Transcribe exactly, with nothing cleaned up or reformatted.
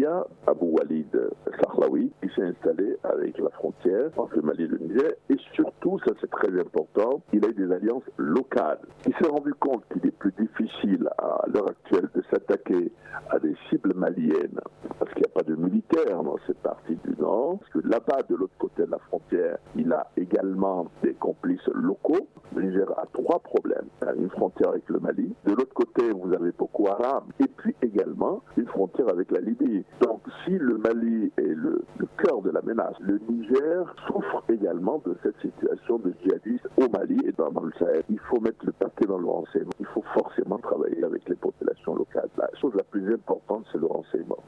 y a Abou Walid Sahlaoui qui s'est installé avec la frontière entre le Mali et le Niger. Et surtout, ça c'est très important, il a eu des alliances locales. Il s'est rendu compte qu'il est plus difficile à l'heure actuelle de s'attaquer à des cibles maliennes parce qu'il n'y a pas de militaires dans cette partie du Nord. Parce que là-bas, de l'autre côté de la frontière, il a également des complices locaux. Le Niger a trois problèmes. Il y a une frontière avec le Mali. De l'autre côté, vous avez Boko Haram. Et puis également une frontière avec la Libye. Donc si le Mali est le, le cœur de la menace, le Niger souffre également de cette situation de djihadistes au Mali et dans, dans le Sahel. Il faut mettre le paquet dans le renseignement. Il faut forcément travailler avec les populations locales. La chose la plus importante, c'est le renseignement.